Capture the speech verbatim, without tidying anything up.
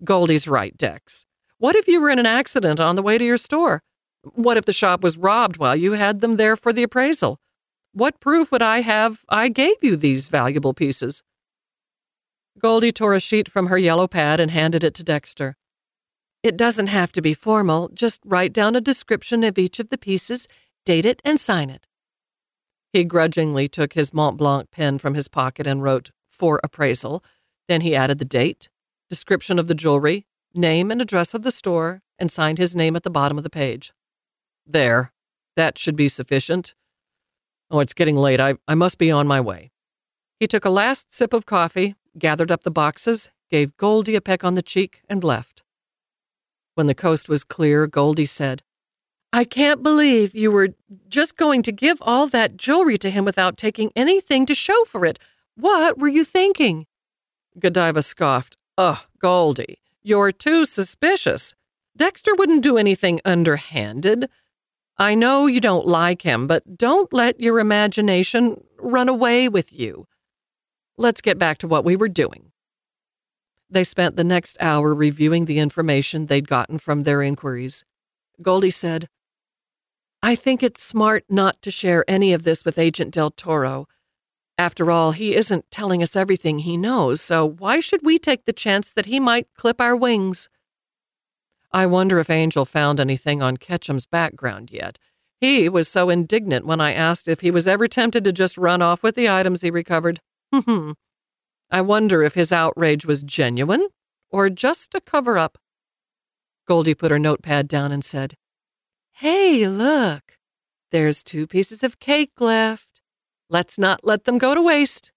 Goldie's right, Dex. What if you were in an accident on the way to your store? What if the shop was robbed while you had them there for the appraisal? What proof would I have I gave you these valuable pieces? Goldie tore a sheet from her yellow pad and handed it to Dexter. It doesn't have to be formal. Just write down a description of each of the pieces, date it, and sign it. He grudgingly took his Mont Blanc pen from his pocket and wrote, "For appraisal." Then he added the date, description of the jewelry, name and address of the store, and signed his name at the bottom of the page. There. That should be sufficient. Oh, it's getting late. I, I must be on my way. He took a last sip of coffee, gathered up the boxes, gave Goldie a peck on the cheek, and left. When the coast was clear, Goldie said, I can't believe you were just going to give all that jewelry to him without taking anything to show for it. What were you thinking? Godiva scoffed. Ugh, Goldie, you're too suspicious. Dexter wouldn't do anything underhanded. I know you don't like him, but don't let your imagination run away with you. Let's get back to what we were doing. They spent the next hour reviewing the information they'd gotten from their inquiries. Goldie said, I think it's smart not to share any of this with Agent Del Toro. After all, he isn't telling us everything he knows, so why should we take the chance that he might clip our wings? I wonder if Angel found anything on Ketchum's background yet. He was so indignant when I asked if he was ever tempted to just run off with the items he recovered. Hmm. I wonder if his outrage was genuine or just a cover-up. Goldie put her notepad down and said, Hey, look. There's two pieces of cake left. Let's not let them go to waste.